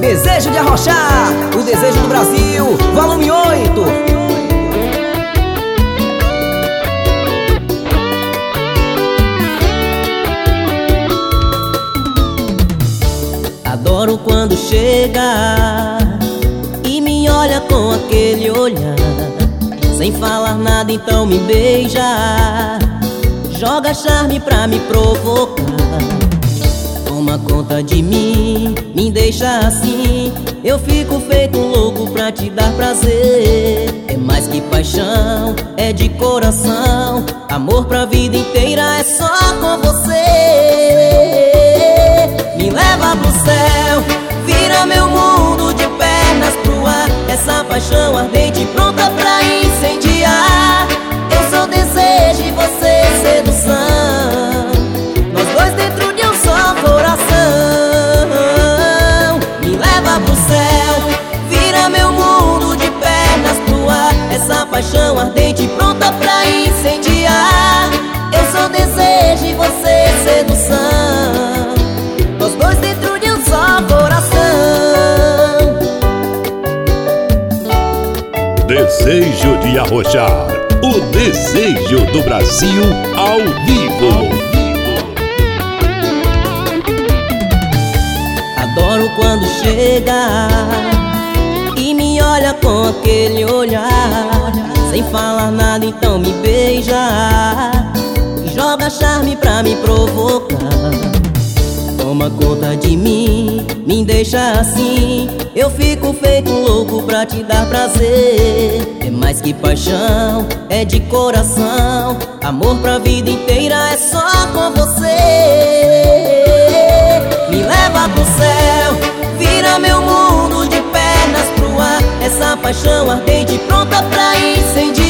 Desejo de arrochar, o desejo do Brasil, volume 8. Adoro quando chega e me olha com aquele olhar, sem falar nada então me beija, joga charme pra me provocar. Toma conta de mim, me deixa assim, eu fico feito um louco pra te dar prazer. É mais que paixão, é de coração, amor pra vida inteira é só com você. Me leva pro céu, vira meu mundo de pernas pro ar, essa paixão ardente pronta pra incendiar. Eu sou desejo e você sedução, nós dois dentro de um só coração. Me leva pro céu, vira meu mundo de pernas pro ar, essa paixão ardente pronta pra incendiar. Eu sou desejo e você sedução, nós dois dentro de um só coração. Desejo de arrochar, o desejo do Brasil ao vivo. Adoro quando chega e me olha com aquele olhar, sem falar nada então me beija, joga charme pra me provocar. Toma conta de mim, me deixa assim, eu fico feito um louco pra te dar prazer. É mais que paixão, é de coração, amor pra vida inteira é só com você. Me leva pro céu, vira meu mundo de pernas pro ar, essa paixão ardente pronta pra incendiar.